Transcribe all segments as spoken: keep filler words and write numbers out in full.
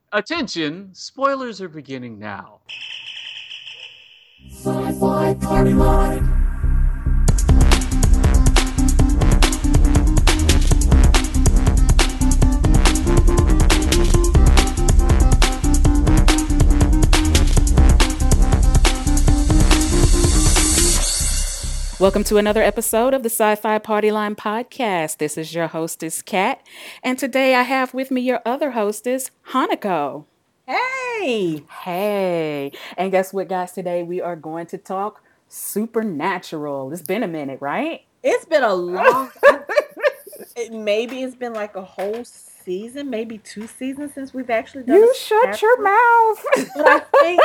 Attention, spoilers are beginning now. Sci-Fi Party Line. Welcome to another episode of the Sci-Fi Party Line podcast. This is your hostess, Kat, and today I have with me your other hostess, Hanako. Hey! Hey! And guess what, guys? Today we are going to talk Supernatural. It's been a minute, right? It's been a long it, maybe it's been like a whole season, maybe two seasons since we've actually done You a shut your mouth! But I think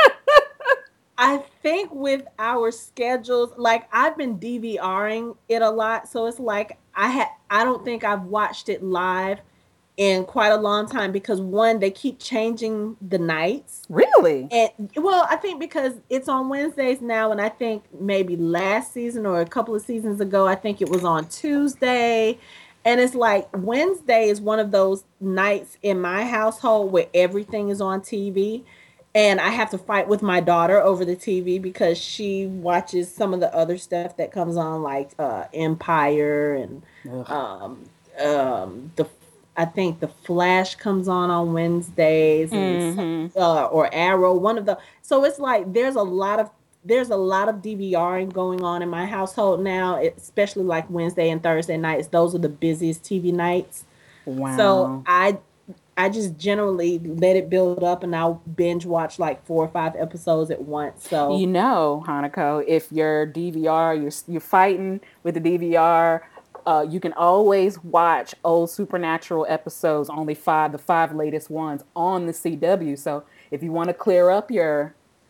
I think with our schedules, like I've been DVRing it a lot, so it's like I had I don't think I've watched it live in quite a long time because one, they keep changing the nights. Really? And well, I think because it's on Wednesdays now, and I think maybe last season or a couple of seasons ago, I think it was on Tuesday. And it's like Wednesday is one of those nights in my household where everything is on T V. And I have to fight with my daughter over the T V because she watches some of the other stuff that comes on, like uh, Empire and um, um, the. I think the Flash comes on on Wednesdays, and Mm-hmm. uh, or Arrow. One of the. So it's like there's a lot of there's a lot of DVRing going on in my household now, especially like Wednesday and Thursday nights. Those are the busiest T V nights. Wow. So I I just generally let it build up, and I'll binge watch like four or five episodes at once. So You know, Hanako, if your D V R, you're you're fighting with the D V R, uh, you can always watch old Supernatural episodes, only five, the five latest ones on the C W. So if you want to clear up your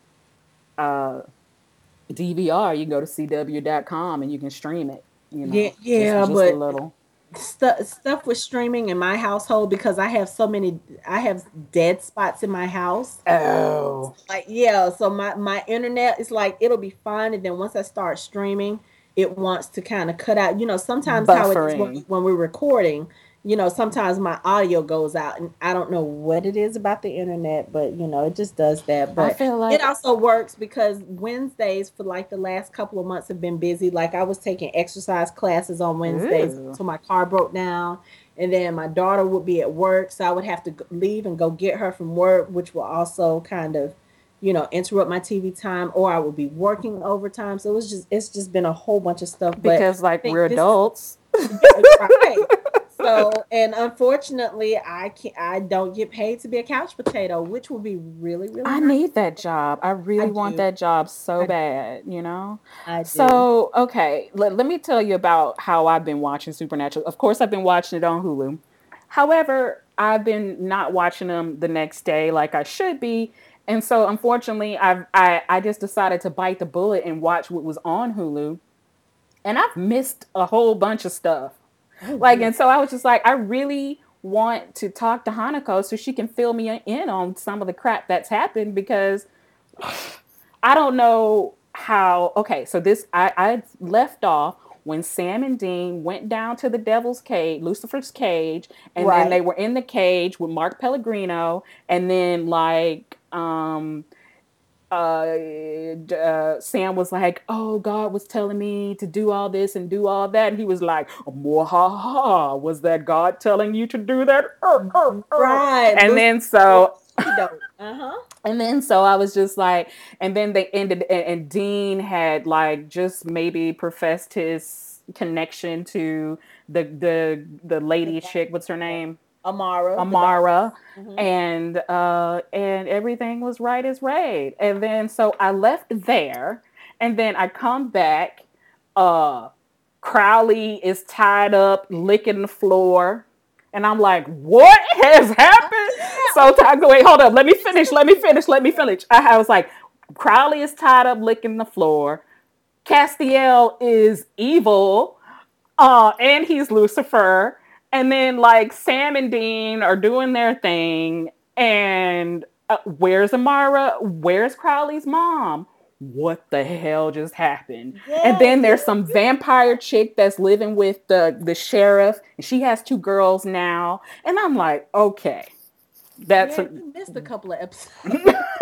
uh, D V R, you can go to C W dot com and you can stream it. You know, yeah, yeah, just, just but a little. stuff stuff with streaming in my household because I have so many I have dead spots in my house. Oh, Like yeah, so my my internet is like it'll be fine, and then once I start streaming, it wants to kind of cut out. You know, sometimes how it is when, buffering. when we're recording. You know, sometimes my audio goes out, and I don't know what it is about the internet, but you know, it just does that. I But feel like it also works because Wednesdays for like the last couple of months have been busy. Like I was taking exercise classes on Wednesdays, ooh, so my car broke down, and then my daughter would be at work, so I would have to g- leave and go get her from work, which will also kind of, you know, interrupt my T V time, or I would be working overtime. So it was just it's just been a whole bunch of stuff. But I because like think we're this is adults. right. So, and unfortunately, I can I don't get paid to be a couch potato, which would be really, really I nice. need that job. I I really want do. that job so I bad, you know? I do. So, okay, let, let me tell you about how I've been watching Supernatural. Of course, I've been watching it on Hulu. However, I've been not watching them the next day like I should be. And so, unfortunately, I've, I, I just decided to bite the bullet and watch what was on Hulu. And I've missed a whole bunch of stuff. Oh Like, and dear. so I was just like, I really want to talk to Hanako so she can fill me in on some of the crap that's happened because I don't know how. Okay, so this I, I left off when Sam and Dean went down to the devil's cage, Lucifer's cage, and then they Right. were in the cage with Mark Pellegrino, and then like um uh, uh, Sam was like, "Oh, God was telling me to do all this and do all that," and he was like, "Mwahaha, was that God telling you to do that?" Er, er, er. Right. And Lucy then so, dope. Uh-huh. and then so I was just like, and then they ended, and, and Dean had like just maybe professed his connection to the the the The lady bad chick. What's her guy. name? Amara, the bad. Amara, Mm-hmm. and uh, and everything was right as rain. And then so I left there, and then I come back. Uh, Crowley is tied up, licking the floor, and I'm like, "What has Oh, happened?" yeah. So Okay. I go, wait, hold up, let me finish, let me finish, let me finish. I, I was like, Crowley is tied up, licking the floor. Castiel is evil, uh, and he's Lucifer. And then like Sam and Dean are doing their thing, and uh, where's Amara? Where's Crowley's mom? What the hell just happened? And Yes. then there's some vampire chick that's living with the the sheriff, and she has two girls now. And I'm like, okay, That's Yeah, a, you missed a couple of episodes.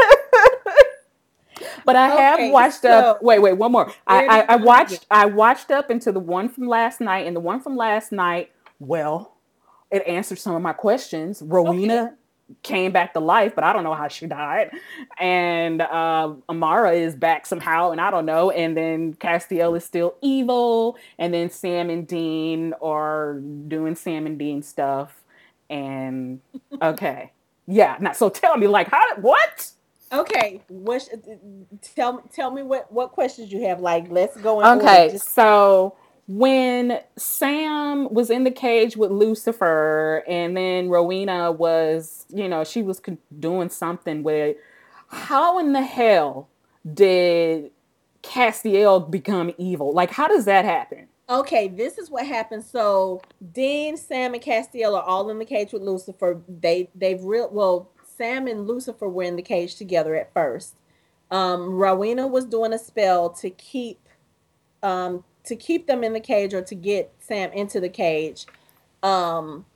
but I have Okay, watched up. so Wait, wait, one more. I, where do I you I want to begin? watched I watched up into the one from last night, and the one from last night. Well, it answered some of my questions. Okay. Rowena came back to life, but I don't know how she died. And uh, Amara is back somehow, and I don't know. And then Castiel is still evil, and then Sam and Dean are doing Sam and Dean stuff. And okay, yeah. Now, so tell me, like, how? What? Okay, what? sh- Tell tell me what what questions you have. Like, let's go in order. Okay, Just so when Sam was in the cage with Lucifer, and then Rowena was, you know, she was con- doing something with, how in the hell did Castiel become evil? Like, how does that happen? okay. This is what happened. So Dean, Sam, and Castiel are all in the cage with Lucifer. They they've real well. Sam and Lucifer were in the cage together at first. Um, Rowena was doing a spell to keep um to keep them in the cage or to get Sam into the cage. Um,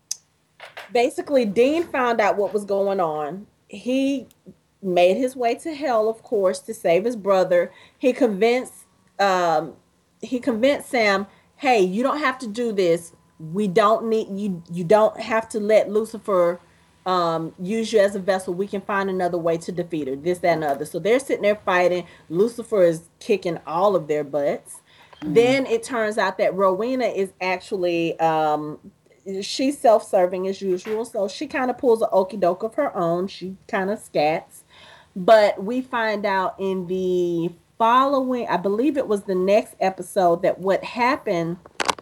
Basically, Dean found out what was going on. He made his way to hell, of course, to save his brother. He convinced um he convinced Sam, "Hey, you don't have to do this. We don't need you you don't have to let Lucifer um use you as a vessel. We can find another way to defeat her." This, that, and the other. So they're sitting there fighting. Lucifer is kicking all of their butts. Mm. Then it turns out that Rowena is actually um she's self-serving as usual, so she kind of pulls a okey doke of her own. She kind of scats, but we find out in the following, I believe it was the next episode, that what happened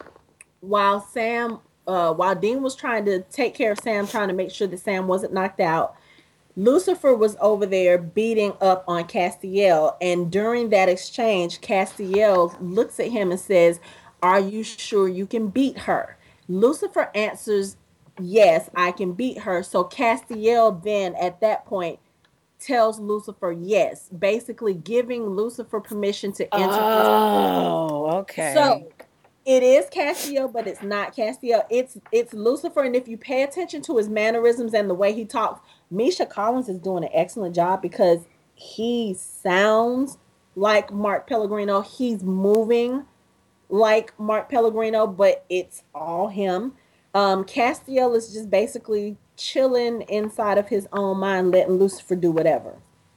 while Sam, uh, while Dean was trying to take care of Sam, trying to make sure that Sam wasn't knocked out, Lucifer was over there beating up on Castiel, and during that exchange, Castiel looks at him and says, "Are you sure you can beat her?" Lucifer answers, "Yes, I can beat her." So Castiel then, at that point, tells Lucifer yes, basically giving Lucifer permission to enter his. Oh, okay. So it is Castiel, but it's not Castiel. It's it's Lucifer, and if you pay attention to his mannerisms and the way he talks, Misha Collins is doing an excellent job because he sounds like Mark Pellegrino. He's moving like Mark Pellegrino, but it's all him. Um, Castiel is just basically chilling inside of his own mind, letting Lucifer do whatever.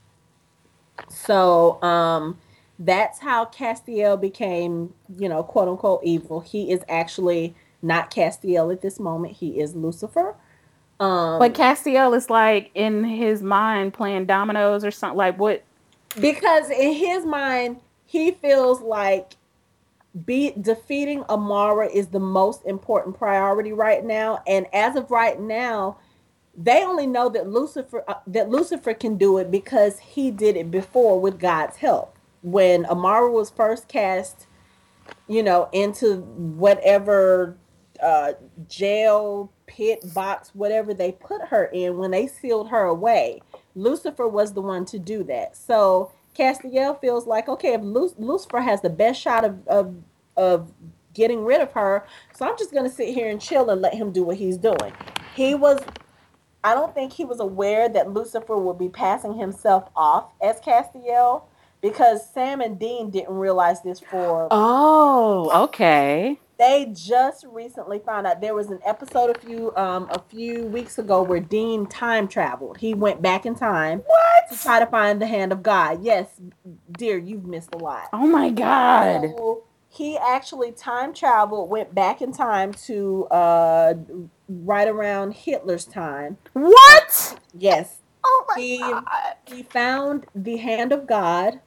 So um, that's how Castiel became, you know, quote unquote evil. He is actually not Castiel at this moment. He is Lucifer. But Um, Castiel is like in his mind playing dominoes or something. Like what? because in his mind, he feels like be defeating Amara is the most important priority right now. And as of right now, they only know that Lucifer uh, that Lucifer can do it because he did it before with God's help. When Amara was first cast, you know, into whatever uh, jail, pit, box, whatever they put her in, when they sealed her away, Lucifer was the one to do that. So Castiel feels like, okay, if Lu- Lucifer has the best shot of, of of getting rid of her, so I'm just gonna sit here and chill and let him do what he's doing. He was I don't think he was aware that Lucifer would be passing himself off as Castiel because Sam and Dean didn't realize this for. Oh, okay. They just recently found out. There was an episode a few um a few weeks ago where Dean time traveled. He went back in time to What? try to find the hand of God. Yes, dear, you've missed a lot. Oh my God. So he actually time traveled, went back in time to uh right around Hitler's time. Uh, What? yes, Oh my he God. he found the hand of God,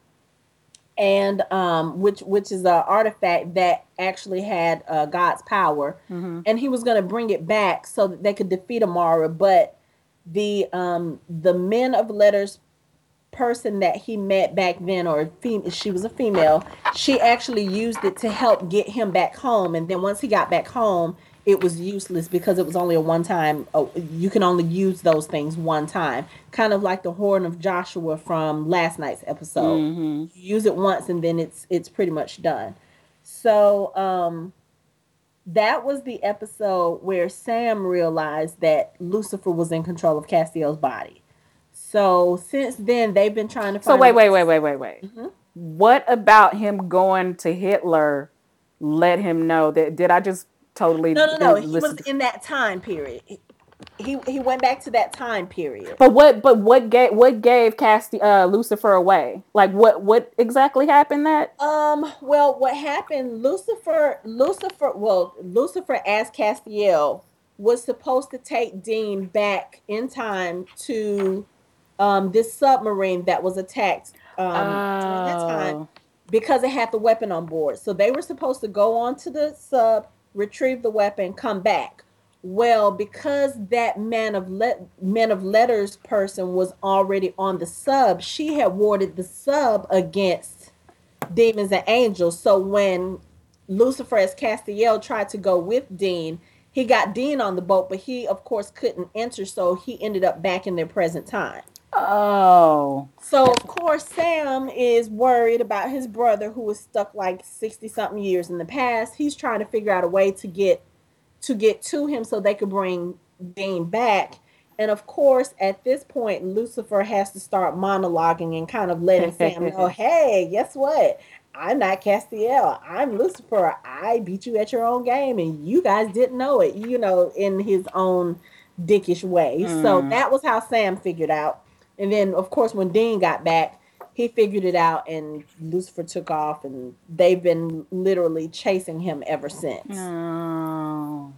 and um which which is an artifact that actually had uh, God's power, Mm-hmm. and he was going to bring it back so that they could defeat Amara. But the um the men of letters person that he met back then, or fem- she was a female, she actually used it to help get him back home. And then once he got back home, it was useless because it was only a one time. Oh, you can only use those things one time, kind of like the horn of Joshua from last night's episode. Mm-hmm. You use it once and then it's it's pretty much done. So um that was the episode where Sam realized that Lucifer was in control of Castiel's body. So since then, they've been trying to So find. wait, a- wait, wait, wait, wait, wait. Mhm. What about him going to Hitler let him know that? Did I just totally No, no, no. He listen was to- in that time period. He he went back to that time period. But what? But what gave what gave Casti uh, Lucifer away? Like what? What exactly happened? That Um. Well, what happened? Lucifer. Lucifer. Well, Lucifer as Castiel was supposed to take Dean back in time to um this submarine that was attacked um during that time oh, because it had the weapon on board. So they were supposed to go on to the sub, retrieve the weapon, come back. Well, because that man of let man of letters person was already on the sub, she had warded the sub against demons and angels. So when Lucifer as Castiel tried to go with Dean, he got Dean on the boat, but he of course couldn't enter, so he ended up back in their present time. oh, So of course Sam is worried about his brother who was stuck like sixty something years in the past. He's trying to figure out a way to get to get to him so they could bring Dean back. And of course, at this point, Lucifer has to start monologuing and kind of letting Sam know, hey, guess what? I'm not Castiel. I'm Lucifer. I beat you at your own game and you guys didn't know it, you know, in his own dickish way. Mm. So that was how Sam figured out. And then, of course, when Dean got back, he figured it out and Lucifer took off and they've been literally chasing him ever since. oh.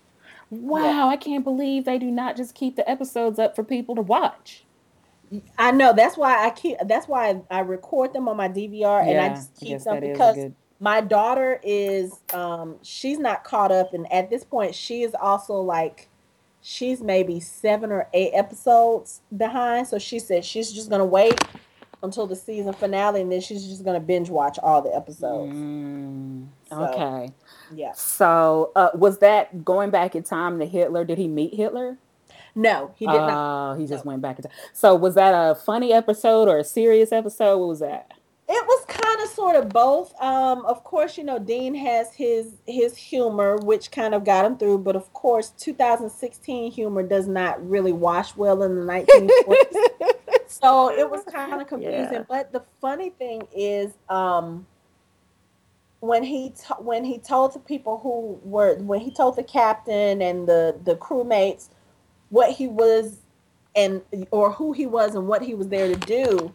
Wow! I can't believe they do not just keep the episodes up for people to watch. I know that's why I keep that's why I record them on my D V R and I Yeah, just I keep guess them that is a because good- my daughter is um she's not caught up and at this point she is also like she's maybe seven or eight episodes behind. So she said she's just gonna wait until the season finale and then she's just gonna binge watch all the episodes. Mm, So, okay. yeah. So uh, was that going back in time to Hitler? Did he meet Hitler? No, he did not. Oh, he just went back in time. So was that a funny episode or a serious episode? What was that? It was kind of sort of both. Um, of course, you know, Dean has his his humor, which kind of got him through. But of course, two thousand sixteen humor does not really wash well in the nineteen forties. So it was kind of confusing. Yeah. But the funny thing is, um, when he t- when he told the people who were when he told the captain and the the crewmates what he was and or who he was and what he was there to do,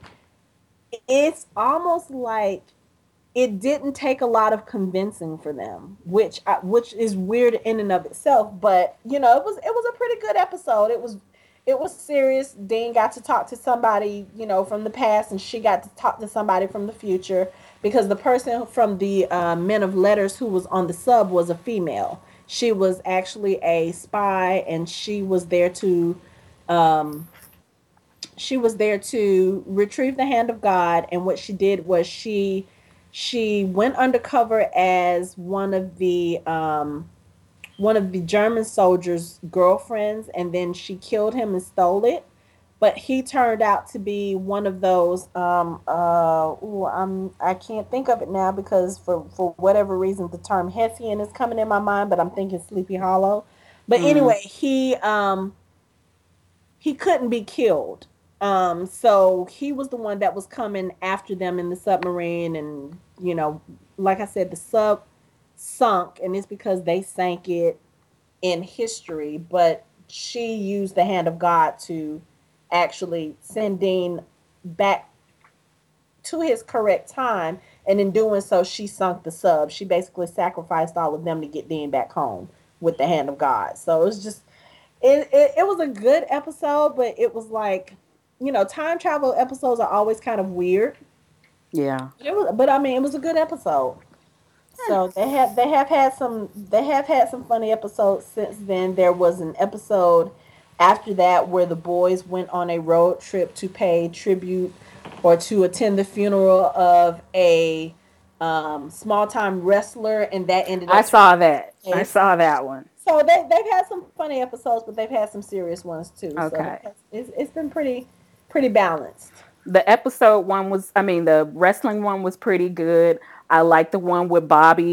it's almost like it didn't take a lot of convincing for them, which I, which is weird in and of itself. But you know, it was it was a pretty good episode. It was it was serious. Dean got to talk to somebody, you know, from the past, and she got to talk to somebody from the future because the person from the uh, Men of Letters who was on the sub was a female. She was actually a spy, and she was there to. Um, she was there to retrieve the hand of God, and what she did was she she went undercover as one of the um, one of the German soldiers' girlfriends, and then she killed him and stole it. But he turned out to be one of those. Um, uh, ooh, I'm I can't think of it now because for for whatever reason the term Hessian is coming in my mind, but I'm thinking Sleepy Hollow. But Mm. anyway, he um he couldn't be killed. Um, so he was the one that was coming after them in the submarine, and you know, like I said, the sub sunk, and it's because they sank it in history. But she used the hand of God to actually send Dean back to his correct time, and in doing so, she sunk the sub. She basically sacrificed all of them to get Dean back home with the hand of God. So it was just it, it, it was a good episode, but it was like, you know, time travel episodes are always kind of weird. Yeah. It was, but I mean, it was a good episode. So they have they have had some they have had some funny episodes since then. There was an episode after that where the boys went on a road trip to pay tribute or to attend the funeral of a um, small time wrestler, and that ended up. I saw that. I Yes. saw that one. So they they've had some funny episodes, but they've had some serious ones too. Okay. So it's it's been pretty pretty balanced. The episode one was, I mean, the wrestling one was pretty good. I like the one with Bobby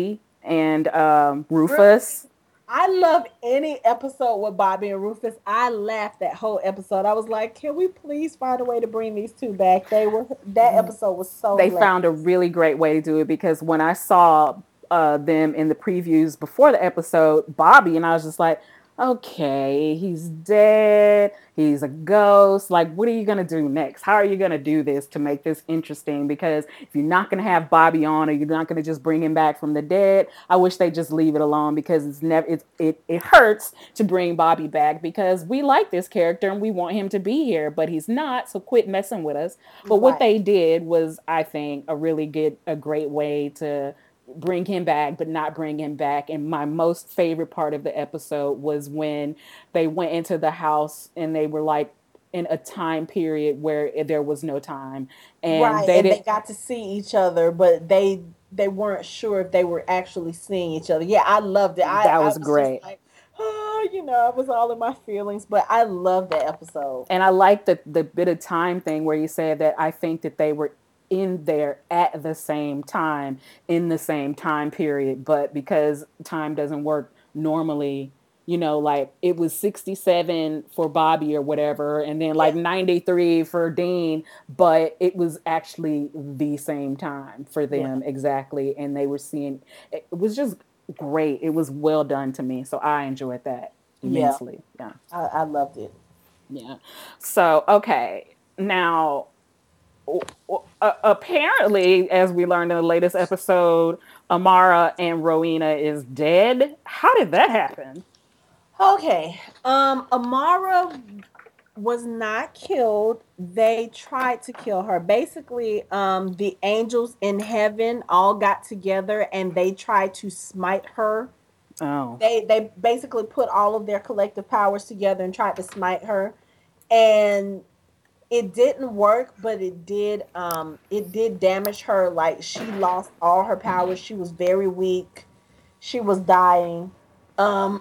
and um, Rufus. I love any episode with Bobby and Rufus. I laughed that whole episode. I was like, can we please find a way to bring these two back? They were that episode was so They hilarious. found a really great way to do it, because when I saw uh, them in the previews before the episode, Bobby, and I was just like, okay, he's dead. He's a ghost. Like, what are you going to do next? How are you going to do this to make this interesting? Because if you're not going to have Bobby on, or you're not going to just bring him back from the dead, I wish they just leave it alone, because it's never, it, it, it hurts to bring Bobby back, because we like this character and we want him to be here, but he's not. So quit messing with us. But what Right. they did was, I think, a really good, a great way to bring him back, but not bring him back. And my most favorite part of the episode was when they went into the house and they were like in a time period where there was no time, and right, they and they didn't. got to see each other, but they they weren't sure if they were actually seeing each other. Yeah, I loved it. I, That I was was great. Just like, oh, you know, I was all in my feelings, but I loved that episode. And I like the the bit of time thing where you said that I think that they were in there at the same time, in the same time period, but because time doesn't work normally, you know, like it was sixty-seven for Bobby or whatever, and then like Yeah. ninety-three for Dean, but it was actually the same time for them exactly, and they were seeing it was just great. It was well done to me, so I enjoyed that Yeah. immensely. Yeah. I, I loved it. Yeah. So, okay. Now, uh, apparently, as we learned in the latest episode, Amara and Rowena is dead. How did that happen? Okay. Um, Amara was not killed. They tried to kill her. Basically, um, the angels in heaven all got together and they tried to smite her. Oh. They they basically put all of their collective powers together and tried to smite her. And it didn't work, but it did um it did damage her. Like, she lost all her powers. She was very weak. She was dying. Um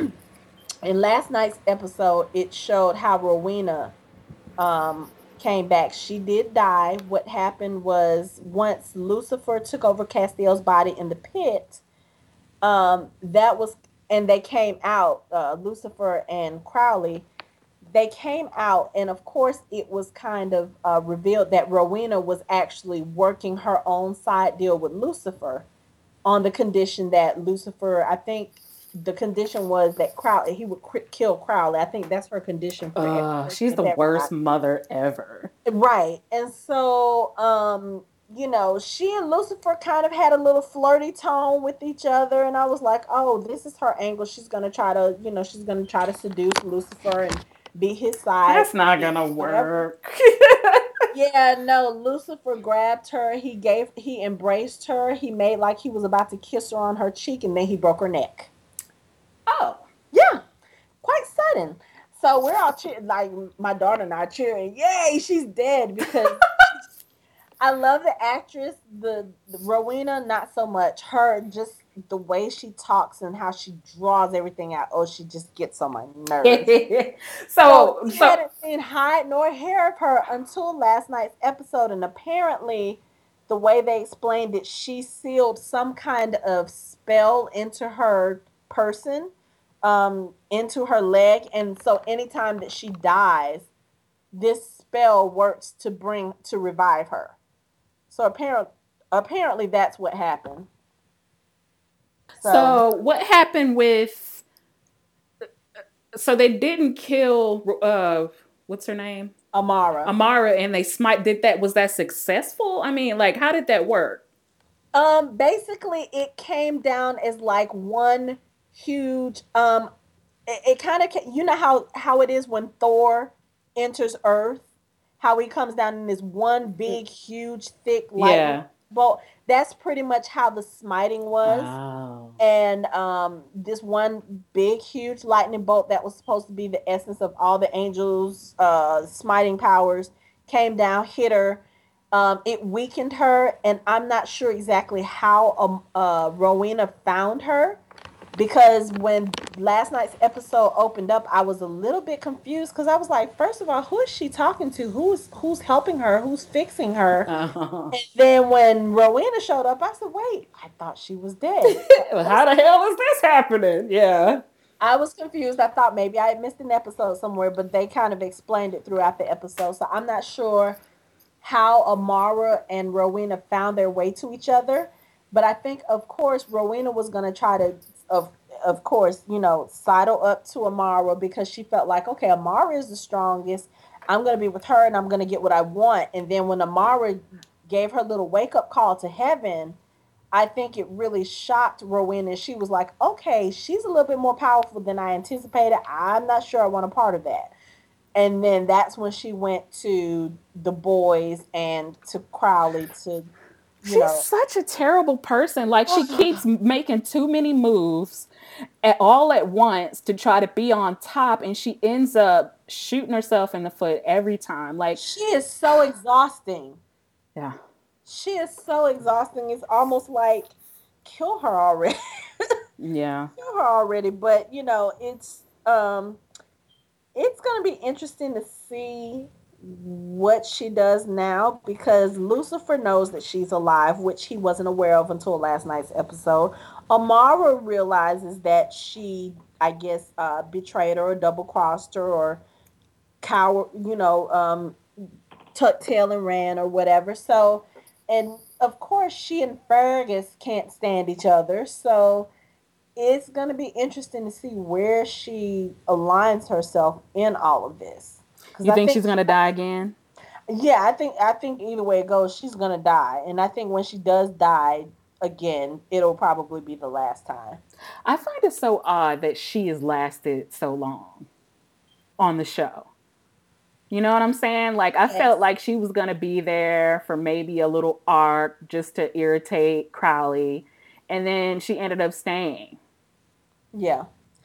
in last night's episode, it showed how Rowena um came back. She did die. What happened was, once Lucifer took over Castiel's body in the pit, um that was and they came out, uh, Lucifer and Crowley, they came out, and of course it was kind of uh, revealed that Rowena was actually working her own side deal with Lucifer, on the condition that Lucifer, I think the condition was that Crowley, he would cr- kill Crowley. I think that's her condition for Uh, everything she's the that worst happened. mother ever. Right. And so, um, you know, she and Lucifer kind of had a little flirty tone with each other. And I was like, oh, this is her angle. She's going to try to, you know, she's going to try to seduce Lucifer and be his side. That's not gonna Whatever. work. Yeah, no, Lucifer grabbed her. He gave, he embraced her. He made like he was about to kiss her on her cheek, and then he broke her neck. Oh. Yeah, quite sudden. So we're all cheering, like my daughter and I are cheering, yay, she's dead, because I love the actress, the, the Rowena, not so much. Her, just the way she talks and how she draws everything out. Oh, she just gets on my nerves. so, So we so hadn't seen hide nor hair of her until last night's episode, and apparently, the way they explained it, she sealed some kind of spell into her person, um, into her leg, and so anytime that she dies, this spell works to bring to revive her. So apparently, apparently that's what happened. So, So what happened with? So they didn't kill. Uh, what's her name? Amara. Amara, and they smite. Did that? Was that successful? I mean, like, how did that work? Um, basically, it came down as like one huge. Um, it, it kind of, you know how how it is when Thor enters Earth, how he comes down in this one big, huge, thick lightning Yeah. bolt. That's pretty much how the smiting was. Oh. And um, this one big, huge lightning bolt that was supposed to be the essence of all the angels' uh, smiting powers came down, hit her. Um, it weakened her, and I'm not sure exactly how um, uh, Rowena found her, because when last night's episode opened up, I was a little bit confused because I was like, first of all, who is she talking to? Who's who's helping her? Who's fixing her? Uh-huh. And then when Rowena showed up, I said, wait, I thought she was dead. How the hell is this happening? Yeah. I was confused. I thought maybe I had missed an episode somewhere, but they kind of explained it throughout the episode. So I'm not sure how Amara and Rowena found their way to each other. But I think, of course, Rowena was going to try to, of of course, you know, sidle up to Amara because she felt like, okay, Amara is the strongest. I'm going to be with her and I'm going to get what I want. And then when Amara gave her little wake-up call to heaven, I think it really shocked Rowena. She was like, okay, she's a little bit more powerful than I anticipated. I'm not sure I want a part of that. And then that's when she went to the boys and to Crowley to, you She's know. such a terrible person. Like, she keeps making too many moves at all at once to try to be on top, and she ends up shooting herself in the foot every time. Like, She is so exhausting. yeah. She is so exhausting. It's almost like kill her already. Yeah. Kill her already. But you know, it's um, it's gonna be interesting to see what she does now because Lucifer knows that she's alive, which he wasn't aware of until last night's episode. Amara realizes that she, I guess, uh, betrayed her or double crossed her or coward, you know, um, tucked tail and ran or whatever. So. And of course, she and Fergus can't stand each other. So it's going to be interesting to see where she aligns herself in all of this. You think, think she's going to die again? Yeah, I think I think either way it goes, she's going to die. And I think when she does die again, it'll probably be the last time. I find it so odd that she has lasted so long on the show. You know what I'm saying? Like, I yes. felt like she was going to be there for maybe a little arc just to irritate Crowley. And then she ended up staying. Yeah.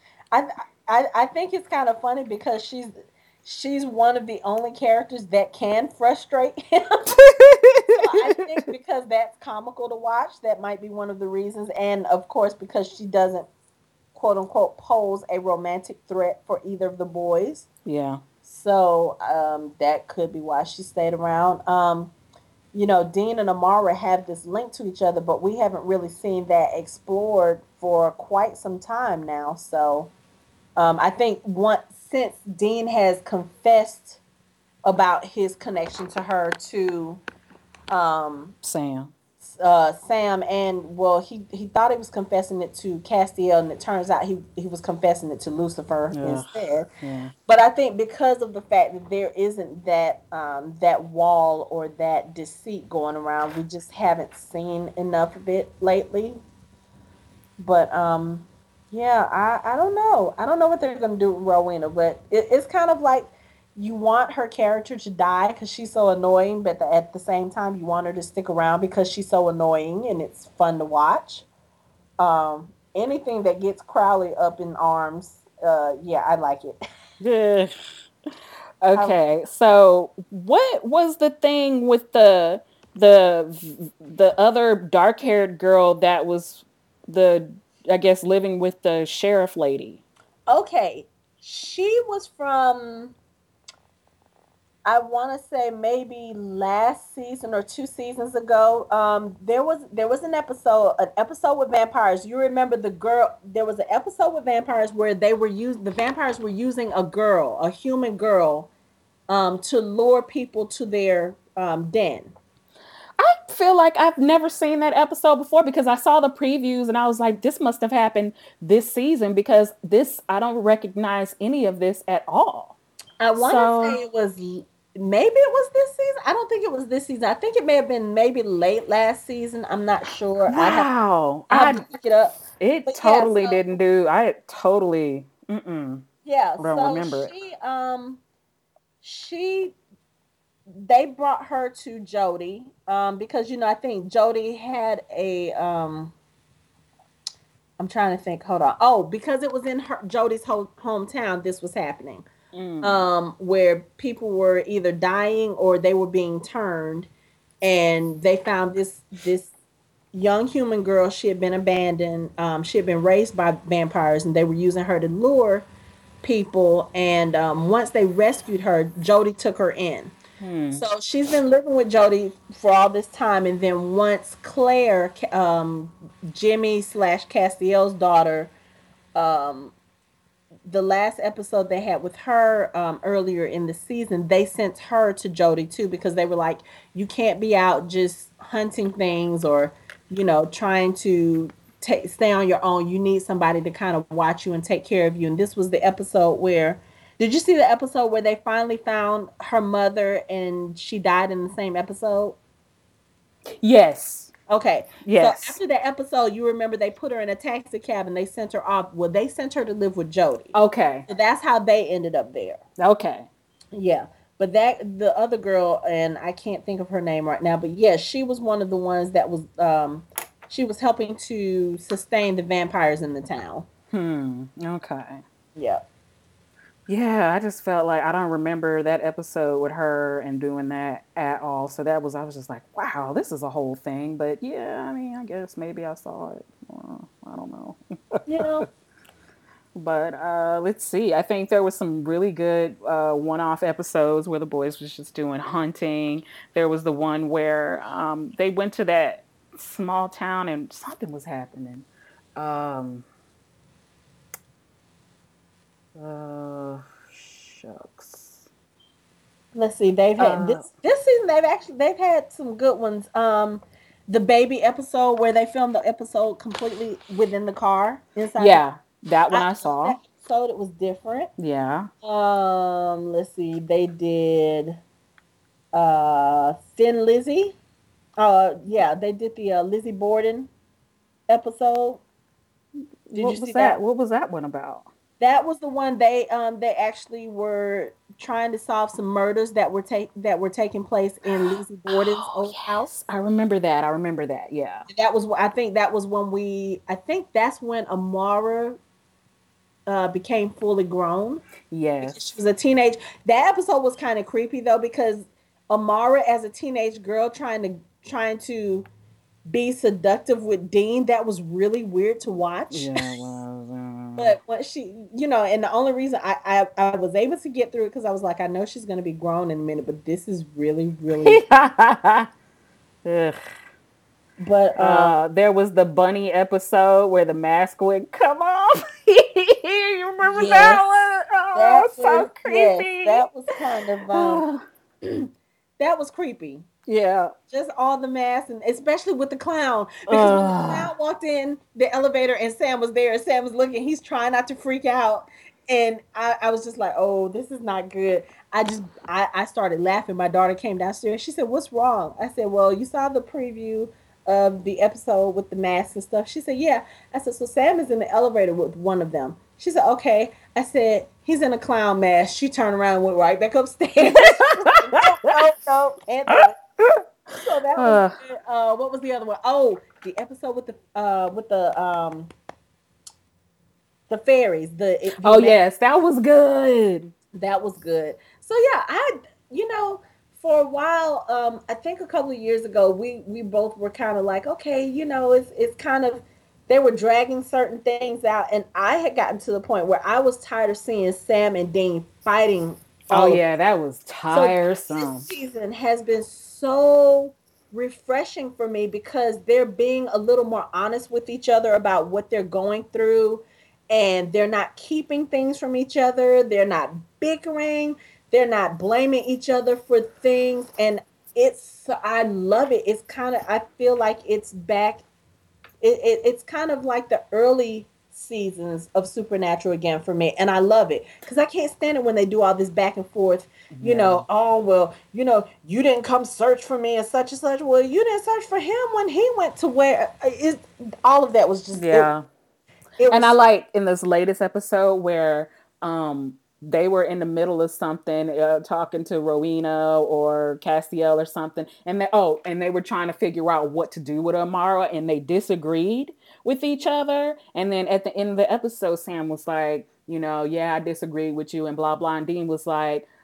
I I, I think it's kind of funny because she's she's one of the only characters that can frustrate him. So I think because that's comical to watch, that might be one of the reasons. And, of course, because she doesn't, quote, unquote, pose a romantic threat for either of the boys. Yeah. So um, that could be why she stayed around. Um, you know, Dean and Amara have this link to each other, but we haven't really seen that explored for quite some time now. So um, I think once since Dean has confessed about his connection to her to um, Sam. Uh, Sam and well he he thought he was confessing it to Castiel and it turns out he he was confessing it to Lucifer Ugh, instead. Yeah. But I think because of the fact that there isn't that um, that wall or that deceit going around, we just haven't seen enough of it lately. But um, yeah, I, I don't know. I don't know what they're gonna do with Rowena, but it, it's kind of like you want her character to die because she's so annoying, but the, at the same time, you want her to stick around because she's so annoying and it's fun to watch. Um, anything that gets Crowley up in arms, uh, yeah, I like it. Yeah. Okay, so what was the thing with the the the other dark-haired girl that was the, I guess, living with the sheriff lady? Okay, she was from, I want to say maybe last season or two seasons ago. Um, there was there was an episode, an episode with vampires. You remember the girl? There was an episode with vampires where they were using the vampires were using a girl, a human girl, um, to lure people to their um, den. I feel like I've never seen that episode before because I saw the previews and I was like, this must have happened this season because this I don't recognize any of this at all. I want to So- say it was maybe it was this season. I don't think it was this season. I think it may have been maybe late last season. I'm not sure. I have, Wow, I have I, to look it up. it But yeah, totally so- didn't do. I totally. Mm-mm. Yeah, I don't so remember it. she um she they brought her to Jody um because you know I think Jody had a um I'm trying to think. Hold on. Oh, because it was in her Jody's ho- hometown. This was happening. Mm. Um, where people were either dying or they were being turned, and they found this this young human girl. She had been abandoned. Um, she had been raised by vampires, and they were using her to lure people. And um, once they rescued her, Jody took her in. Hmm. So she's been living with Jody for all this time, and then once Claire, um, Jimmy slash Castiel's daughter, um, the last episode they had with her um, earlier in the season, they sent her to Jody too because they were like, you can't be out just hunting things or, you know, trying to ta stay on your own. You need somebody to kind of watch you and take care of you. And this was the episode where, did you see the episode where they finally found her mother and she died in the same episode? Yes. Okay. Yes. So after that episode, you remember they put her in a taxi cab and they sent her off. Well, they sent her to live with Jody. Okay. So that's how they ended up there. Okay. Yeah. But that the other girl, and I can't think of her name right now, but yes, she was one of the ones that was um she was helping to sustain the vampires in the town. Hmm. Okay. Yeah. Yeah, I just felt like I don't remember that episode with her and doing that at all. So that was, I was just like, wow, this is a whole thing. But yeah, I mean, I guess maybe I saw it. Uh, I don't know. Yeah. But uh, let's see. I think there was some really good uh, one-off episodes where the boys was just doing hunting. There was the one where um, they went to that small town and something was happening. Um, Uh, shucks. Let's see. They've had Uh, this this season. They've actually they've had some good ones. Um, the baby episode where they filmed the episode completely within the car inside. yeah, that The, one I I love saw. that episode. It was different. Yeah. Um, let's see. They did uh Thin Lizzy. Uh, yeah, they did the uh, Lizzie Borden episode. Did What you was see that? that? What was that one about? That was the one they um they actually were trying to solve some murders that were take that were taking place in Lizzie Borden's Oh, old yes. house. I remember that. I remember that. Yeah. That was wh- I think that was when we I think that's when Amara uh became fully grown. She Yes. was a teenage. That episode was kind of creepy though because Amara as a teenage girl trying to trying to be seductive with Dean, that was really weird to watch. Yeah, well, But when she, you know, and the only reason I I, I was able to get through it because I was like, I know she's gonna be grown in a minute, but this is really, really. uh, Ugh. But um, Uh, there was the bunny episode where the mask would come off. You remember yes, that one? Oh, that so was yes, creepy. that was kind of um, that was creepy. Yeah. Just all the masks, and especially with the clown, because when the Ugh. clown walked in the elevator and Sam was there, and Sam was looking, he's trying not to freak out, and I, I was just like, oh, this is not good. I just I, I started laughing. My daughter came downstairs. She said, "What's wrong?" I said, "Well, you saw the preview of the episode with the masks and stuff." She said, "Yeah." I said, "So Sam is in the elevator with one of them." She said, "Okay." I said, "He's in a clown mask." She turned around and went right back upstairs. no, no, no, can't do it. So that Uh, was good. Uh, what was the other one? Oh, the episode with the uh with the um the fairies. The, it, the oh ma- yes, that was good. that was good. So yeah, I you know for a while, um, I think a couple of years ago, we we both were kind of like, okay, you know, it's it's kind of they were dragging certain things out, and I had gotten to the point where I was tired of seeing Sam and Dean fighting. Oh all yeah, that was So tiresome. this season has been so refreshing for me because they're being a little more honest with each other about what they're going through, and they're not keeping things from each other. They're not bickering. They're not blaming each other for things, and it's I love it. It's kind of I feel like it's back. It, it it's kind of like the early seasons of Supernatural again for me, and I love it because I can't stand it when they do all this back and forth. You Yeah. know, oh well, you know, you didn't come search for me and such and such. Well, you didn't search for him when he went to where. It, all of that was just Yeah. It, it And I was like in this latest episode where um they were in the middle of something, uh, talking to Rowena or Castiel or something, and they oh, and they were trying to figure out what to do with Amara, and they disagreed with each other. And then at the end of the episode, Sam was like, you know, yeah, I disagree with you, and blah blah. And Dean was like,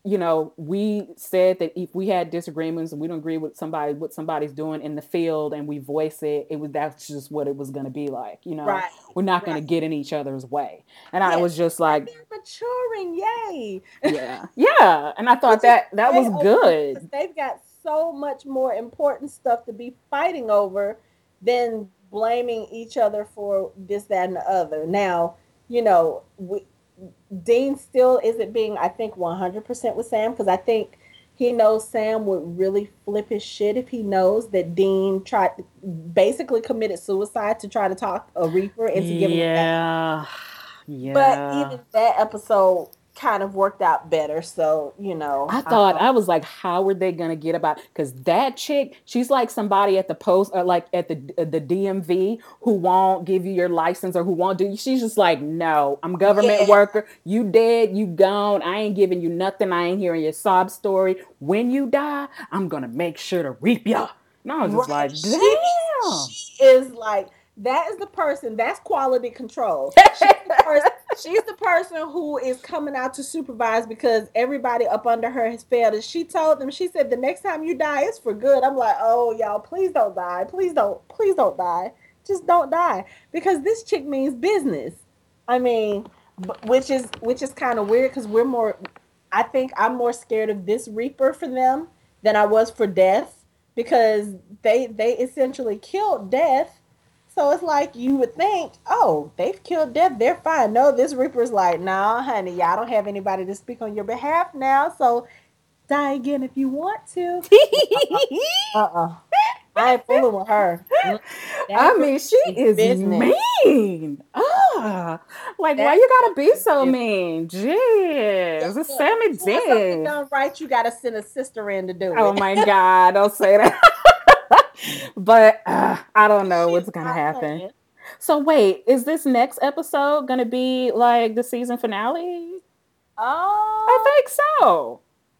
you know, we said that if we had disagreements and we don't agree with somebody, what somebody's doing in the field, and we voice it, it was that's just what it was going to be like. You know, Right. we're not going Right. to get in each other's way. And I Yes. was just And like, they're maturing, yay! yeah, yeah. And I thought Which is that that way was over- good. because they've got so much more important stuff to be fighting over than blaming each other for this, that, and the other. Now, you know, we, Dean still isn't being, I think, one hundred percent with Sam, because I think he knows Sam would really flip his shit if he knows that Dean tried, basically committed suicide to try to talk a Reaper into giving him that. Yeah, yeah. But even that episode kind of worked out better. So, you know. I thought, um, I was like, how were they gonna get about? Because that chick, she's like somebody at the post, or like at the uh, the D M V who won't give you your license or who won't do. She's just like, no, I'm government Yeah. worker. You dead, you gone. I ain't giving you nothing. I ain't hearing your sob story. When you die, I'm gonna make sure to reap ya. And I was just Right. like, She- damn. She is like, that is the person, that's quality control. She's the person, she's the person who is coming out to supervise because everybody up under her has failed. And she told them, she said, the next time you die, it's for good. I'm like, oh, y'all, please don't die. Please don't, please don't die. Just don't die. Because this chick means business. I mean, b- which is, which is kind of weird because we're more, I think I'm more scared of this Reaper for them than I was for Death, because they they essentially killed Death. So it's like you would think, oh, they've killed Death, they're fine. No, this Reaper's like, nah, honey, y'all don't have anybody to speak on your behalf now, so die again if you want to. Uh-uh. I ain't fooling with her. Mm, I that mean, she is business. mean. Ah, like, why That you gotta be so is- mean? Jeez, it's Sammy If you want something Dean. done right, you gotta send a sister in to do it. Oh my God, don't say that. But uh, I don't know what's She's gonna not happen. playing. So wait, is this next episode gonna be like the season finale? I Oh, think so.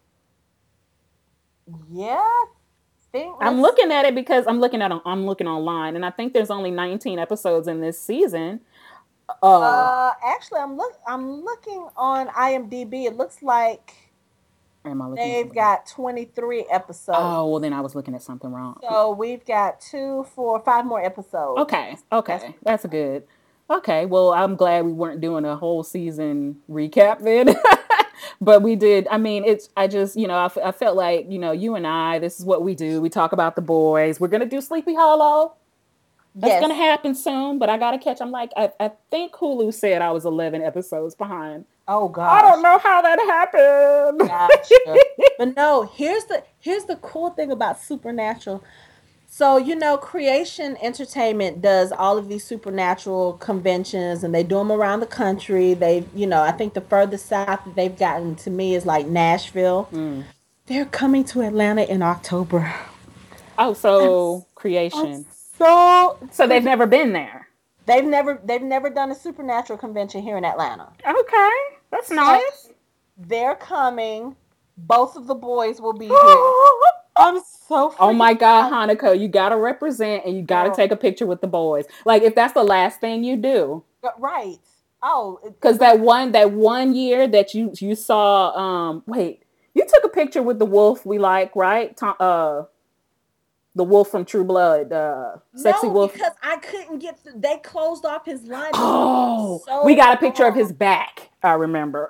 yeah. Think I'm let's- looking at it because I'm looking at I'm looking online, and I think there's only nineteen episodes in this season. Uh, Uh, actually, I'm look. I'm looking on IMDb. It looks like am I looking at they've something? got twenty-three episodes. Oh well, then I was looking at something wrong. So we've got two, four, five more episodes. Okay, okay, that's good. Okay, well, I'm glad we weren't doing a whole season recap then. But we did. I mean, it's, I just, you know, I, f- I felt like, you know, you and I, this is what we do. We talk about the boys. We're going to do Sleepy Hollow. That's Yes. going to happen soon, but I got to catch. I'm like, I, I think Hulu said I was eleven episodes behind. Oh God. I don't know how that happened. Gotcha. But no, here's the here's the cool thing about Supernatural. So, you know, Creation Entertainment does all of these supernatural conventions, and they do them around the country. They, you know, I think the furthest south that they've gotten to me is like Nashville. Mm. They're coming to Atlanta in October. Oh, so I'm Creation. so So they've never been there. they've never they've never done a supernatural convention here in Atlanta. Okay, that's nice. They're coming. Both of the boys will be here. I'm so Oh my freaking God, excited. Hanako, you gotta represent and you gotta Girl. take a picture with the boys. Like if that's the last thing you do, Right. Oh, it- because that one that one year that you you saw, um, wait, you took a picture with the wolf we like, right? To- uh, the wolf from True Blood, uh, sexy no, wolf. because I couldn't get. The, they closed off his line. Oh, So we got a picture of long. his back. I remember.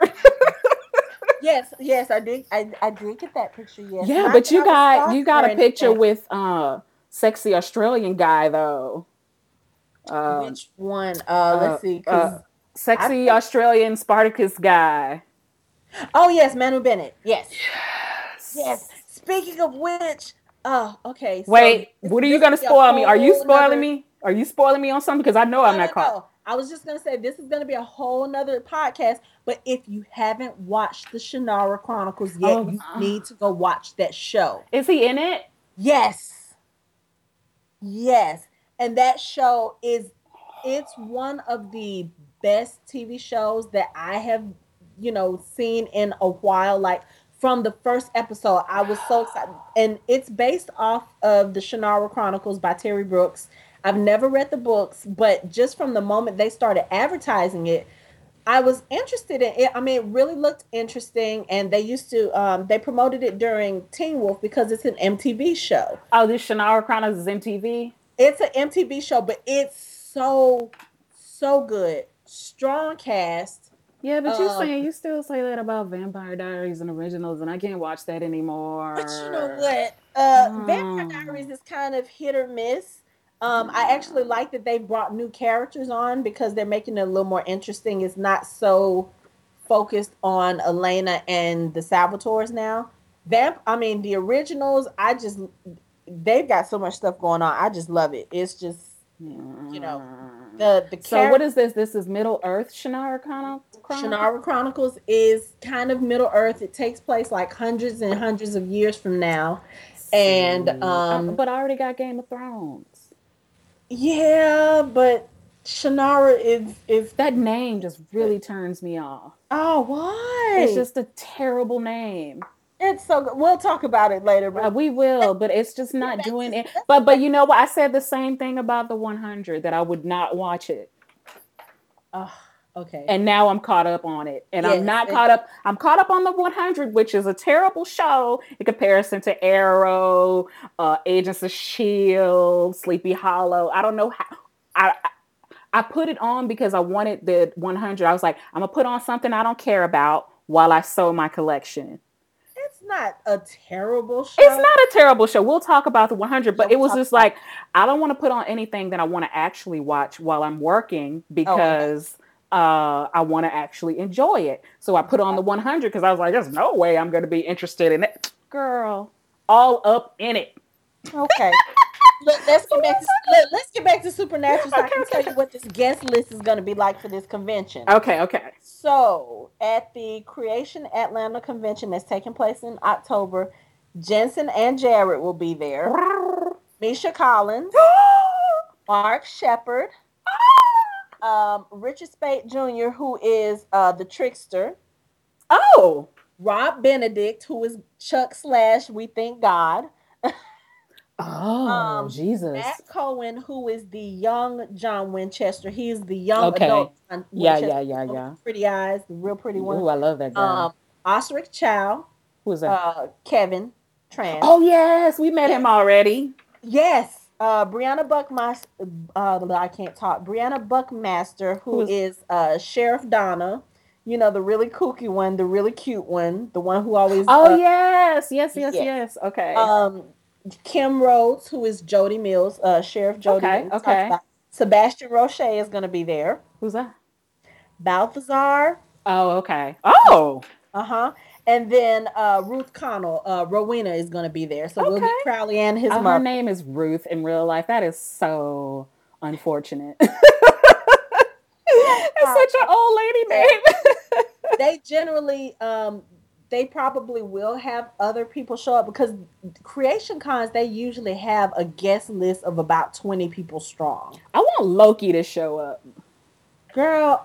Yes, yes, I did. I, I did get that picture. Yes. Yeah, Not but that you I was got stalking you got or a picture anything. with uh sexy Australian guy though. Uh, Which one? Uh, let's see. 'cause- uh, sexy think- Australian Spartacus guy. oh yes, Manu Bennett. Yes. Yes. Speaking of which, oh, okay. so Wait, this- what are you this gonna is a spoil me? Are you whole spoiling nother- me? Are you spoiling me on something? Because I know I'm No, not no, caught. no. I was just gonna say this is gonna be a whole nother podcast. But if you haven't watched the Shannara Chronicles yet, Oh, you uh. need to go watch that show. Is he in it? Yes. Yes. And that show is it's one of the best T V shows that I have, you know, seen in a while. Like from the first episode, I was so excited. And it's based off of the Shannara Chronicles by Terry Brooks. I've never read the books, but just from the moment they started advertising it, I was interested in it. I mean, it really looked interesting, and they used to um, they promoted it during Teen Wolf because it's an M T V show. Oh, this Shannara Chronicles is M T V? It's an M T V show, but it's so so good. Strong cast. Yeah, but you Um, saying you still say that about Vampire Diaries and Originals, and I can't watch that anymore. but you know what? Uh, Vampire Mm. Diaries is kind of hit or miss. Um, I actually like that they brought new characters on because they're making it a little more interesting. It's not so focused on Elena and the Salvatores now. Vamp, I mean, the Originals, I just, they've got so much stuff going on. I just love it. It's just, you know, the the So what character. is this? This is Middle Earth Shannara Chronicles? Shannara Chronicles is kind of Middle Earth. It takes place like hundreds and hundreds of years from now, and um, but I already got Game of Thrones. yeah, but Shannara is is That name just really turns me off. oh why? It's just a terrible name. It's so good. We'll talk about it later. Uh, But we will, but it's just not that's doing just- it. But but you know what? I said the same thing about the one hundred that I would not watch it. oh, okay. And now I'm caught up on it. And Yes, I'm not it- caught up. I'm caught up on the one hundred, which is a terrible show in comparison to Arrow, uh, Agents of Shield, Sleepy Hollow. I don't know how. I I put it on because I wanted the one hundred. I was like, I'm gonna put on something I don't care about while I sew my collection. It's not a terrible show. It's not a terrible show. We'll talk about the one hundred, but We'll it was talk just about like I don't want to put on anything that I want to actually watch while I'm working because uh, I want to actually enjoy it. So I put on the one hundred because I was like, there's no way I'm going to be interested in it. Girl, all up in it. Okay. Look, let's get back to look, let's get back to Supernatural so I Okay, can okay, tell okay. you what this guest list is going to be like for this convention. Okay, okay. So, at the Creation Atlanta convention that's taking place in October, Jensen and Jared will be there. Misha Collins, Mark Shepard, um, Richard Speight Junior, who is uh, the trickster, Oh, Rob Benedict, who is Chuck slash We Think God, oh, Um, Jesus. Matt Cohen, who is the young John Winchester. He's the young Okay. adult John Yeah, Winchester yeah, yeah, with yeah. pretty eyes, the real pretty one. Ooh, I love that guy. Um, Osric Chow, Who's that? uh, Kevin Tran. oh, yes, we met him already. Yes, uh, Brianna Buckmaster. Uh, I can't talk. Brianna Buckmaster, who Who is- is uh, Sheriff Donna. You know, the really kooky one, the really cute one, the one who always. Oh, uh, yes, yes, yes, yes. yes. Okay. Um, Kim Rhodes, who is Jody Mills, uh, Sheriff Jody. Okay, that we talked okay. about. Sebastian Roche is going to be there. Who's that? Balthazar, Oh, okay. Oh, uh huh, and then uh, Ruth Connell, uh, Rowena is going to be there. So we'll Okay. get Crowley and his Uh, her mother. name is Ruth in real life. That is so unfortunate. It's such an old lady name. They generally, um, they probably will have other people show up because Creation Cons they usually have a guest list of about twenty people strong. I want Loki to show up. Girl,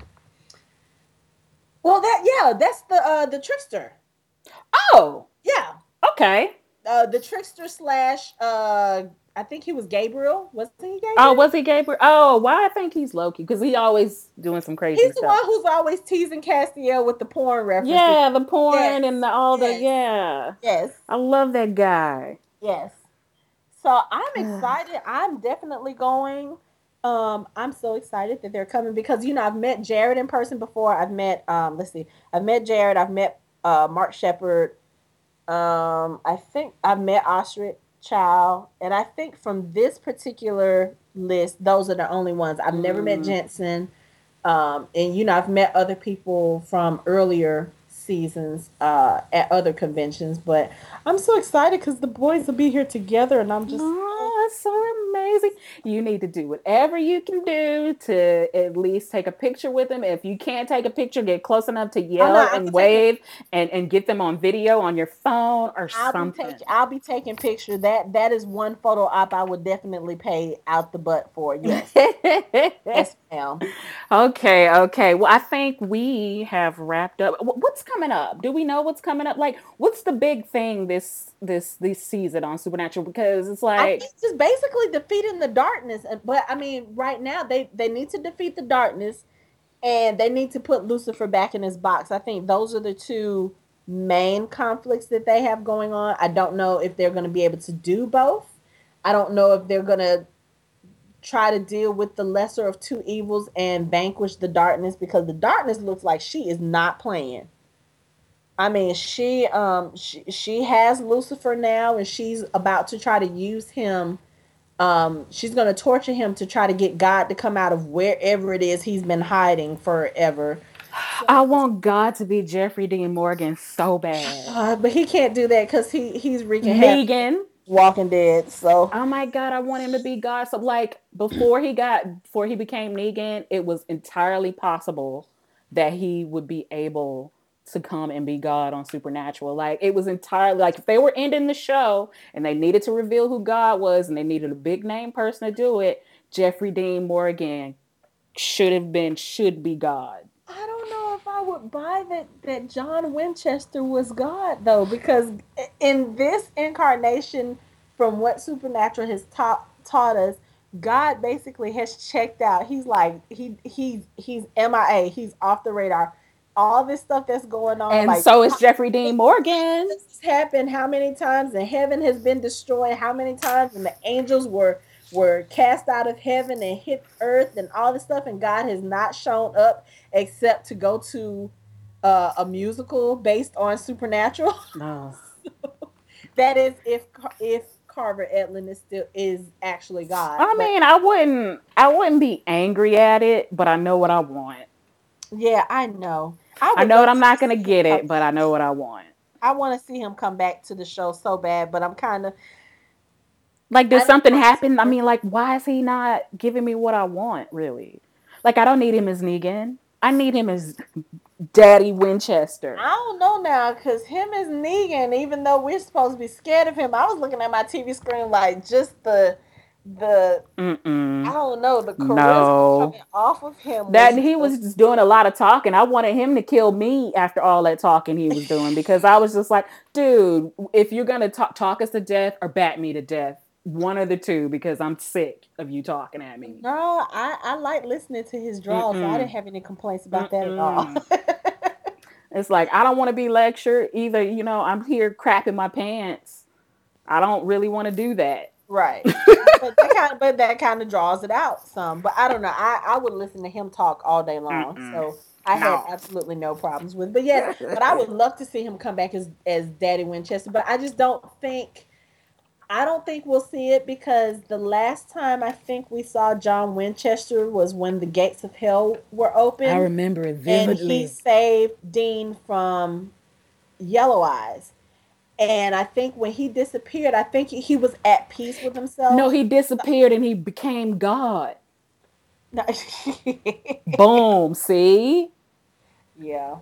well that yeah, that's the uh, the trickster. Oh, Yeah, okay. uh, the trickster slash uh, I think he was Gabriel. Wasn't he Gabriel? Oh, was he Gabriel? Oh, why I think he's Loki because he always doing some crazy He's the stuff. one who's always teasing Castiel with the porn references. Yeah, the porn Yes, and the, all the yes. yeah. Yes. I love that guy. Yes. So I'm excited. I'm definitely going. Um, I'm so excited that they're coming because you know I've met Jared in person before. I've met um, let's see, I've met Jared. I've met uh, Mark Shepard. Um, I think I've met Ostrich Child, and I think from this particular list, those are the only ones. I've never met Mm. Jensen. Um, and you know I've met other people from earlier seasons uh, at other conventions, but I'm so excited because the boys will be here together, and I'm just Oh, that's so amazing. You need to do whatever you can do to at least take a picture with them. If you can't take a picture, get close enough to yell I'll and be wave and, and get them on video on your phone or I'll be something. taking I'll be taking pictures. That that is one photo op I would definitely pay out the butt for. Yes, yes, ma'am. Okay, okay. Well, I think we have wrapped up. Wh- What's coming up? Do we know what's coming up? Like, what's the big thing this this this season on Supernatural? Because it's I like, think just basically defeating the darkness. And- But I mean, right now they they need to defeat the darkness, and they need to put Lucifer back in his box. I think those are the two main conflicts that they have going on. I don't know if they're going to be able to do both. I don't know if they're going to try to deal with the lesser of two evils and vanquish the darkness, because the darkness looks like she is not playing. I mean, she um she, she has Lucifer now, and she's about to try to use him. Um, she's going to torture him to try to get God to come out of wherever it is he's been hiding forever. I want God to be Jeffrey Dean Morgan so bad. Uh, but he can't do that because he he's wreaking havoc. Negan. Walking Dead. So oh my god, I want him to be God. So like before he got before he became Negan, it was entirely possible that he would be able to come and be God on Supernatural. Like it was entirely like if they were ending the show and they needed to reveal who God was and they needed a big name person to do it, Jeffrey Dean Morgan should have been should be God. I don't know if I would buy that that John Winchester was God though, because in this incarnation, from what Supernatural has taught taught us, God basically has checked out. He's like he he's he's M I A. He's off the radar. All this stuff that's going on, and like, so is Jeffrey Dean Morgan. This has happened how many times, and heaven has been destroyed how many times, and the angels were were cast out of heaven and hit earth and all this stuff, and God has not shown up except to go to uh, a musical based on Supernatural. No. So, that is if if Carver Edlund is still is actually God. I mean, but, I wouldn't I wouldn't be angry at it, but I know what I want. Yeah, I know. I, I know that I'm not gonna get it, but I know what I want. I want to see him come back to the show so bad, but I'm kind of like, did something happen? I mean, like, why is he not giving me what I want? Really? Like, I don't need him as Negan. I need him as Daddy Winchester. I don't know now, because him as Negan, even though we're supposed to be scared of him, I was looking at my T V screen like just the the Mm-mm. I don't know, the charisma no. coming off of him. That was he was just doing a lot of talking. I wanted him to kill me after all that talking he was doing, because I was just like, dude, if you're gonna talk, talk us to death or bat me to death. One of the two, because I'm sick of you talking at me. No, I, I like listening to his draws. So I didn't have any complaints about Mm-mm. that at all. It's like, I don't want to be lectured either. You know, I'm here crapping my pants. I don't really want to do that. Right. but, that kind of, but that kind of draws it out some. But I don't know. I, I would listen to him talk all day long. Mm-mm. So I no. had absolutely no problems with it. But yes, but I would love to see him come back as, as Daddy Winchester. But I just don't think... I don't think we'll see it, because the last time I think we saw John Winchester was when the gates of hell were open. I remember it vividly. And he saved Dean from Yellow Eyes. And I think when he disappeared, I think he was at peace with himself. No, he disappeared and he became God. No. Boom, see? Yeah.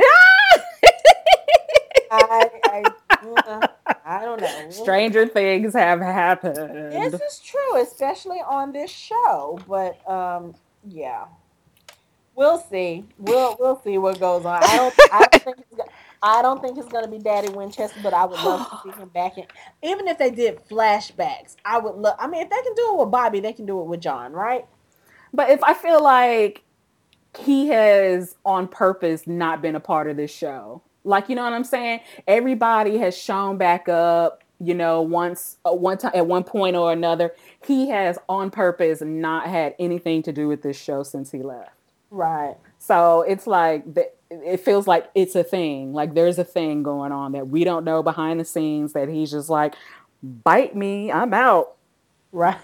I, I, uh, I don't know. Stranger things have happened. This is true, especially on this show. But um, yeah, we'll see. We'll we'll see what goes on. I don't. I don't think. It's, I don't think it's going to be Daddy Winchester, but I would love to see him back in. Even if they did flashbacks, I would love. I mean, if they can do it with Bobby, they can do it with John, right? But if I feel like he has on purpose not been a part of this show. Like, you know what I'm saying? Everybody has shown back up, you know, once, uh, one time, at one point or another. He has on purpose not had anything to do with this show since he left. Right. So it's like, the, it feels like it's a thing. Like there's a thing going on that we don't know behind the scenes, that he's just like, bite me, I'm out. Right.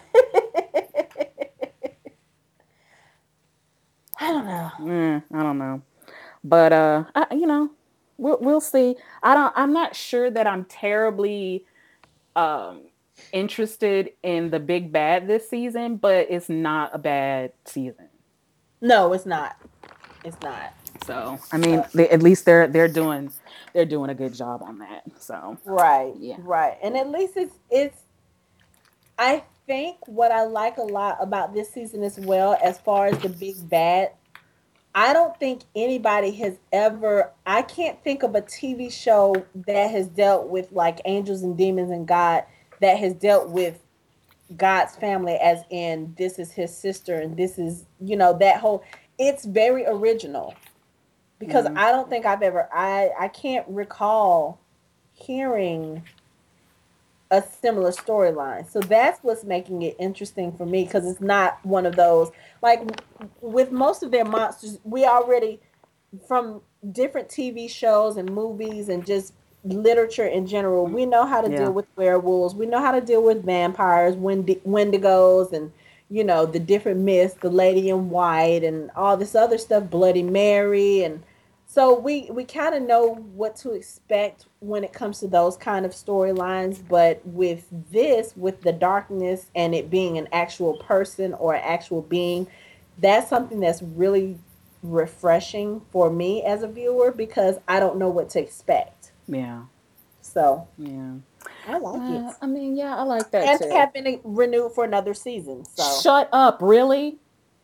I don't know. Mm, I don't know. But, uh, I, you know. We'll, we'll see. I don't. I'm not sure that I'm terribly um, interested in the big bad this season, but it's not a bad season. No, it's not. It's not. So I mean, they, at least they're they're doing they're doing a good job on that. So right, yeah, right, and at least it's it's. I think what I like a lot about this season as well, as far as the big bad. I don't think anybody has ever, I can't think of a T V show that has dealt with like angels and demons and God, that has dealt with God's family as in this is his sister and this is, you know, that whole, it's very original because Mm. I don't think I've ever I I can't recall hearing a similar storyline. So that's what's making it interesting for me because it's not one of those like with most of their monsters we already from different T V shows and movies and just literature in general, we know how to Yeah. deal with werewolves. We know how to deal with vampires, Wendy, Wendigos, and you know the different myths, the Lady in White, and all this other stuff, Bloody Mary, and so we we kind of know what to expect when it comes to those kind of storylines. But with this, with the darkness and it being an actual person or an actual being, that's something that's really refreshing for me as a viewer because I don't know what to expect. Yeah. So Yeah. I like Uh, it. I mean, yeah, I like that And too. they have been renewed for another season. So Shut up, really?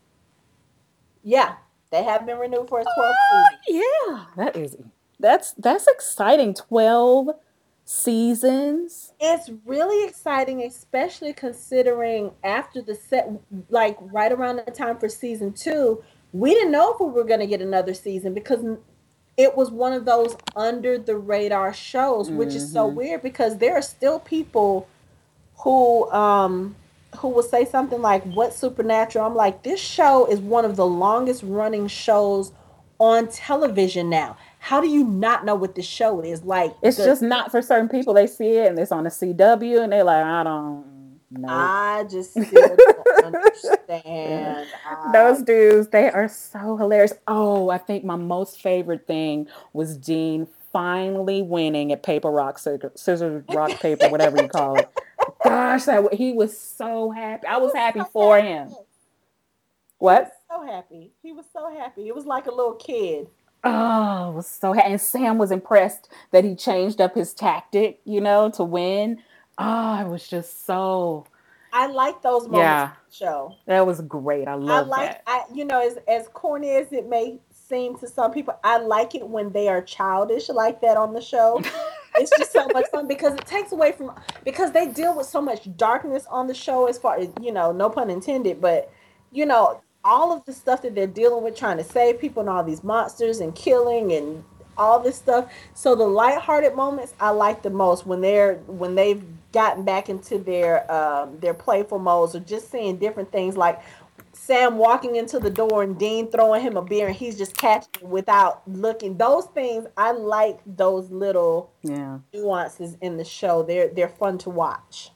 yeah, they have been renewed for a twelfth Oh, season. yeah. That is that's that's exciting. twelve seasons. It's really exciting, especially considering after the set, like right around the time for season two, we didn't know if we were going to get another season because it was one of those under the radar shows, which is so Mhm. weird because there are still people who um who will say something like "What's Supernatural?" I'm like, this show is one of the longest running shows on television now. How do you not know what this show is? Like It's the just not for certain people. They see it and it's on the C W and they're like, I don't know. I just still don't understand. Those I, dudes, they are so hilarious. Oh, I think my most favorite thing was Dean finally winning at paper, rock, scissors, scissors, rock, paper, whatever you call it. Gosh, that he was so happy. I was happy for him. He was What? so happy. He was so happy. It was like a little kid. Oh, I was so happy. And Sam was impressed that he changed up his tactic, you know, to win. Oh, I was just so. I like those moments Yeah. in the show. That was great. I I love like that. I you know as as corny as it may seem to some people, I like it when they are childish like that on the show. It's just so much fun because it takes away from because they deal with so much darkness on the show as far as you know, no pun intended, but you know, all of the stuff that they're dealing with trying to save people and all these monsters and killing and all this stuff. So the lighthearted moments I like the most when they're when they've gotten back into their um, their playful modes or just seeing different things like Sam walking into the door and Dean throwing him a beer and he's just catching it without looking. Those things I like those little Yeah. nuances in the show. They're they're fun to watch.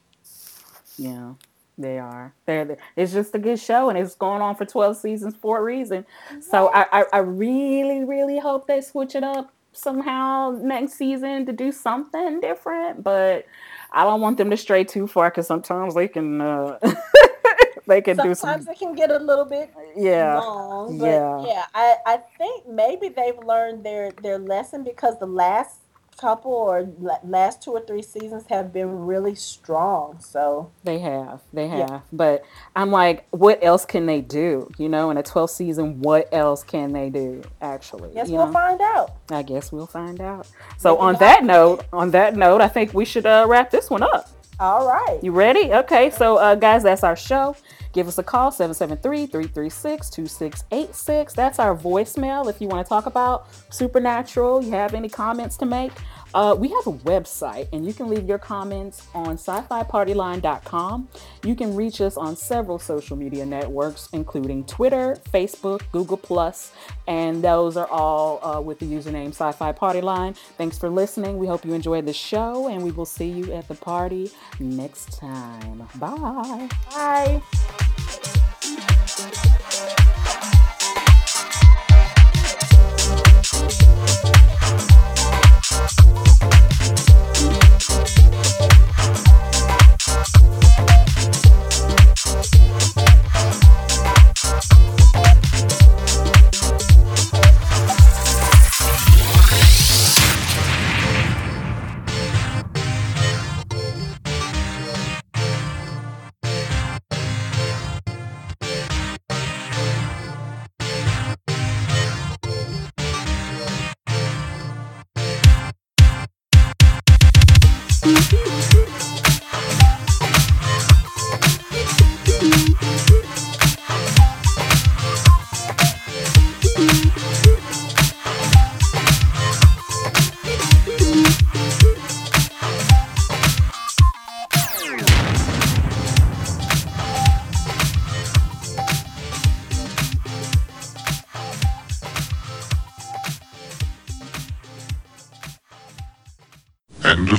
Yeah, they are. They're, they're- it's just a good show, and it's going on for twelve seasons for a reason. So I, I, I really, really hope they switch it up somehow next season to do something different. But I don't want them to stray too far because sometimes they can, uh, they can do Sometimes some. it can get a little bit Yeah, long, but yeah. yeah, I, I think maybe they've learned their their lesson because the last couple or la- last two or three seasons have been really strong. So They have, they yeah, have. But I'm like, what else can they do? You know, in a twelfth season, what else can they do? Actually, guess you we'll know. find out. I guess we'll find out. So Maybe on not. that note, on that note, I think we should uh, wrap this one up. All right. You ready? Okay. So uh, guys, that's our show. Give us a call, seven seven three, three three six, two six eight six. That's our voicemail if you want to talk about Supernatural. You have any comments to make? Uh, we have a website, and you can leave your comments on sci fi party line dot com. You can reach us on several social media networks, including Twitter, Facebook, Google Plus, and those are all uh, with the username Sci-Fi Party Line. Thanks for listening. We hope you enjoyed the show, and we will see you at the party next time. Bye. Bye.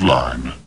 line.